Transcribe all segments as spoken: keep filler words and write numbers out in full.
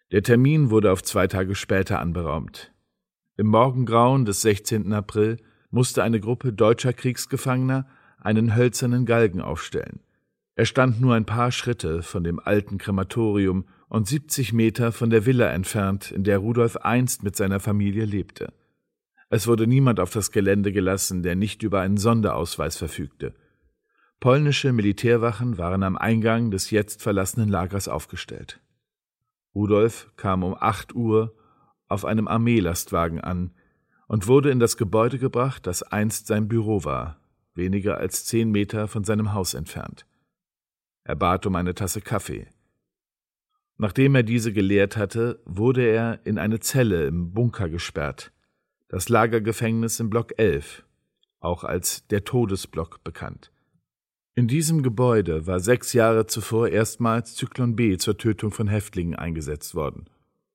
Der Termin wurde auf zwei Tage später anberaumt. Im Morgengrauen des sechzehnten April musste eine Gruppe deutscher Kriegsgefangener einen hölzernen Galgen aufstellen. Er stand nur ein paar Schritte von dem alten Krematorium und siebzig Meter von der Villa entfernt, in der Rudolf einst mit seiner Familie lebte. Es wurde niemand auf das Gelände gelassen, der nicht über einen Sonderausweis verfügte. Polnische Militärwachen waren am Eingang des jetzt verlassenen Lagers aufgestellt. Rudolf kam um acht Uhr auf einem Armeelastwagen an und wurde in das Gebäude gebracht, das einst sein Büro war, weniger als zehn Meter von seinem Haus entfernt. Er bat um eine Tasse Kaffee. Nachdem er diese geleert hatte, wurde er in eine Zelle im Bunker gesperrt, das Lagergefängnis im Block elf, auch als der Todesblock bekannt. In diesem Gebäude war sechs Jahre zuvor erstmals Zyklon B zur Tötung von Häftlingen eingesetzt worden.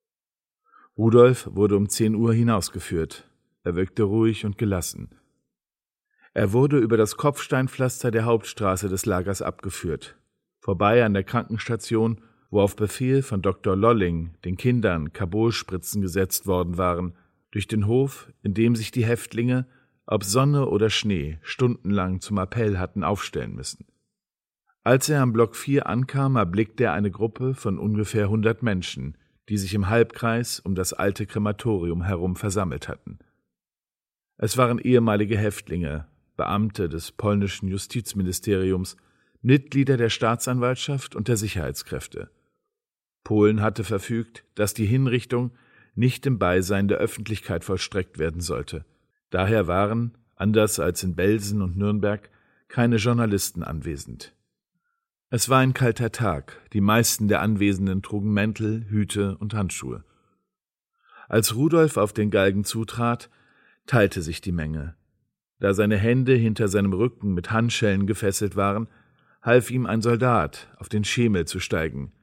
Rudolf wurde um zehn Uhr hinausgeführt. Er wirkte ruhig und gelassen. Er wurde über das Kopfsteinpflaster der Hauptstraße des Lagers abgeführt, vorbei an der Krankenstation, wo auf Befehl von Doktor Lolling den Kindern Carbolspritzen gesetzt worden waren, durch den Hof, in dem sich die Häftlinge, ob Sonne oder Schnee, stundenlang zum Appell hatten aufstellen müssen. Als er am Block vier ankam, erblickte er eine Gruppe von ungefähr hundert Menschen, die sich im Halbkreis um das alte Krematorium herum versammelt hatten. Es waren ehemalige Häftlinge, Beamte des polnischen Justizministeriums, Mitglieder der Staatsanwaltschaft und der Sicherheitskräfte. Polen hatte verfügt, dass die Hinrichtung nicht im Beisein der Öffentlichkeit vollstreckt werden sollte. Daher waren, anders als in Belsen und Nürnberg, keine Journalisten anwesend. Es war ein kalter Tag, die meisten der Anwesenden trugen Mäntel, Hüte und Handschuhe. Als Rudolf auf den Galgen zutrat, teilte sich die Menge. Da seine Hände hinter seinem Rücken mit Handschellen gefesselt waren, half ihm ein Soldat, auf den Schemel zu steigen,